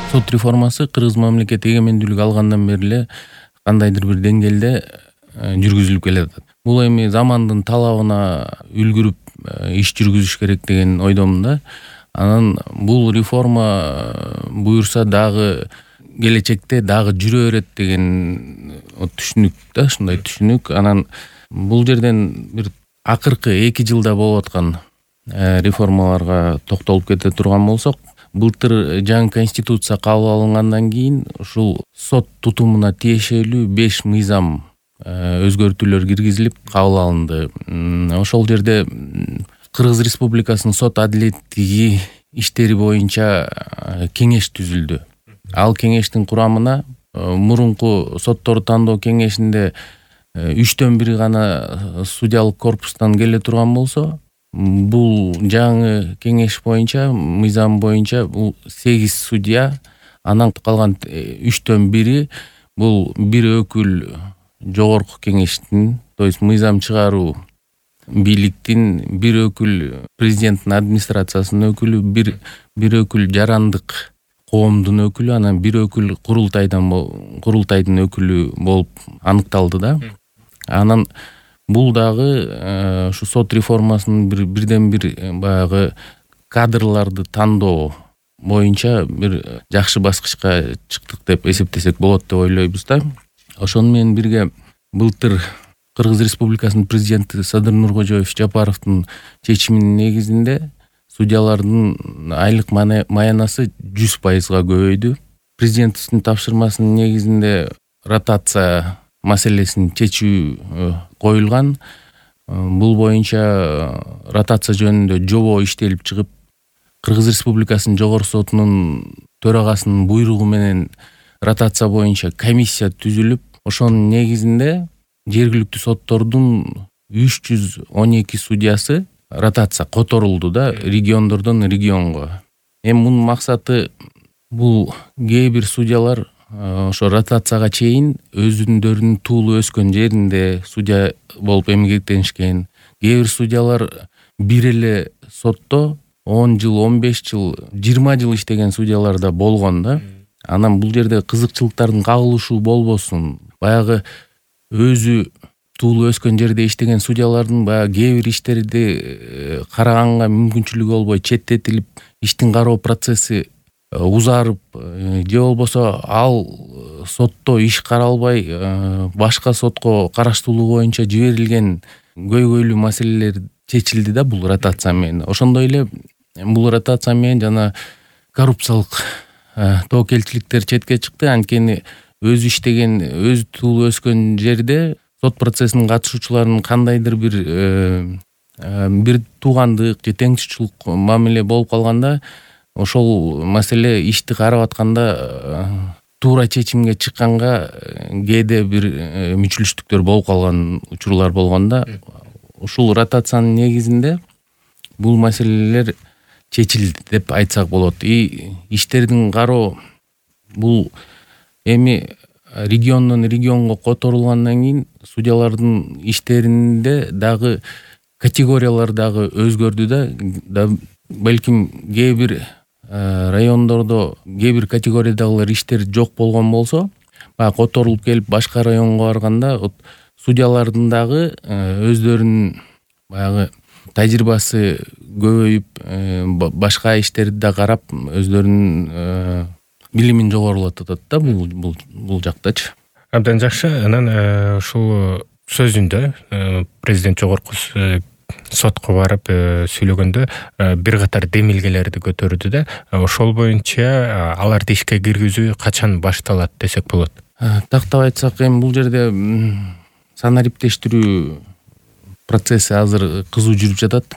Сот реформасы кыргыз мамлекети эгемендүүлүк алгандан бери эле кандайдыр бир деңгээлде жүргүзүлүп келатат. Бул эми замандын талабына үлгүрүп иш жүргүзүш керек деген ойдомун да. Анан бул реформа буюрса дагы келечекте дагы жүрө берет деген түшүнүк да, ушундай түшүнүк. Анан бул жерден бир акыркы 2 жылда болуп аткан реформаларга токтолуп кете турган болсок, былтыр жаңы конституция кабыл алынгандан кийин ушул сот тутумуна тиешелүү 5 мыйзам өзгөртүүлөр киргизилип кабыл алынды. Ошол жерде Кыргыз Республикасынын сот адилеттиги иштери боюнча кеңеш түзүлдү. Ал кеңештин курамына мурунку сотторду тандоо кеңешинде 3/1 гана судьялык корпустан келе турган болсо, бул жаңы кеңеш боюнча, мыйзам боюнча бул 8 судья, анан калган 3/1 бул бир өкүл жогорку кеңештин, то есть мыйзам чыгаруу бийликтин, бир өкүл президенттин администрациясынын өкүлү, бир өкүл жарандык коомдун өкүлү, анан бир өкүл курултайдын өкүлү болуп аныкталды да. Анан бул дагы ушу сот реформасынын бирден бир баягы кадрларды тандоо боюнча бир жакшы баскычка чыктык деп эсептесек болот деп ойлойбуз да. Ошону менен бирге былтыр Кыргыз Республикасынын президенти Садыр Нуркожоев Жапаровдун чечиминин негизинде судьялардын айлык маянасы 100%га көбөйдү. Президенттин тапшырмасынын негизинде ротация маселесин чечүү коюлган. Бул боюнча ротация жөнүндө жобо иштелип чыгып, Кыргыз Республикасынын жогорку сотунун төрагасынын буйругу менен ротация боюнча комиссия түзүлүп, ошонун негизинде жергиликтүү соттордун 312 судьясы ротация которулду да, региондордон регионго. Эми мунун максаты бул кээ бир судьялар ошо ротацияга чейин өзүндөрүнүн туулуп өскөн жеринде судья болуп эмгектенишкен. Кээ бир судьялар бир эле сотто 10 жыл, 15 жыл, 20 жыл иштеген судьялар да болгон да. Анан бул жерде кызыкчылыктардын кагылышуу болбосун, баягы өзү туулуп өскөн жерде иштеген судьялардын баягы кээ бир иштерди караганга мүмкүнчүлүгү болбой четтетилип, иштин кароо процесси узарып, же болбосо ал сотто иш каралбай башка сотко караштуулугу боюнча жиберилген көйгөйлүү маселелер чечилди да бул ротация менен. Ошондой эле бул ротация менен жана коррупциялык тобокелчиликтер четке чыкты. Анткени өзү иштеген, өзү туулуп өскөн жерде сот процессинин катышуучуларынын кандайдыр бир туугандык же теңдишчилик мамиле болуп калганда, ошол маселе ишти карап атканда туура чечимге чыкканга кээде бир мүчүлүштүктөр болуп калган учурлар болгондо, ушул ротациянын негизинде бул маселелер чечилди деп айтсак болот. Иштердин кароо бул эми региондон регионго которулгандан кийин судьялардын иштеринде дагы категориялар дагы өзгөрдү да. Балким кээ бир райондордо кээ бир категориядагылар иштер жок болгон болсо, баягы которулуп келип башка районго барганда судьялардын дагы өздөрүнүн баягы тажрыйбасы көбөйүп, башка иштерди да карап өздөрүнүн билимин жогорулатат да бул жактачы. Абдан жакшы. Анан ушул сөзүндө президент жогорку сотко барып сүйлөгөндө бир катар демилгелерди көтөрдү да. Ошол боюнча аларды ишке киргизүү качан башталат десек болот? Тактап айтсак, эми бул жерде санариптештирүү процесси азыр кызуу жүрүп жатат.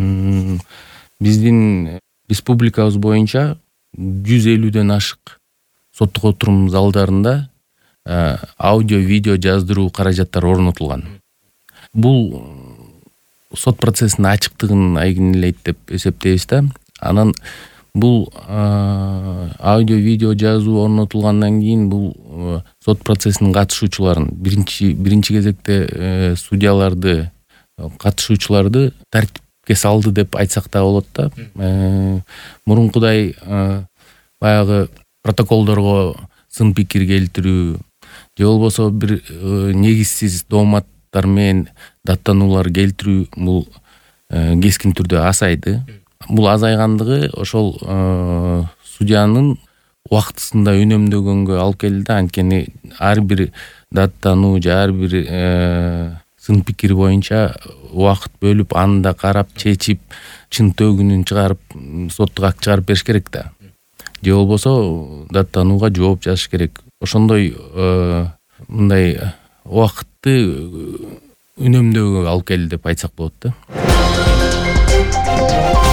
Биздин республикабыз боюнча 150ден ашык соттук отурум залдарында аудио, видео жаздыруу каражаттары орнотулган. Бул сот процессинин ачыктыгын айгинелейт деп эсептейбиз да. Анан бул аудио, видео жазуу орнотулгандан кийин бул сот процессинин катышуучуларын, биринчи кезекте судьяларды, катышуучуларды тартипке салды деп айтсак да болот да. Мурункудай баягы протоколдорго сын пикир келтирүү же болбосо бир негизсиз дооматтар менен даттануулар келтирүү бул кескин түрдө азайды. Бул азайгандыгы ошол судьянын убактысында үнөмдөгөнгө алып келди да, анткени ар бир даттануу же ар бир сын пикир боюнча убакыт бөлүп, аны да карап, чечип, чын төгүнүн чыгарып, соттук акт чыгарып бериш керек да. Же болбосо даттанууга жооп жазыш керек. Ошондой мындай убакытты үнөмдөөгө алып келди деп айтсак болот да.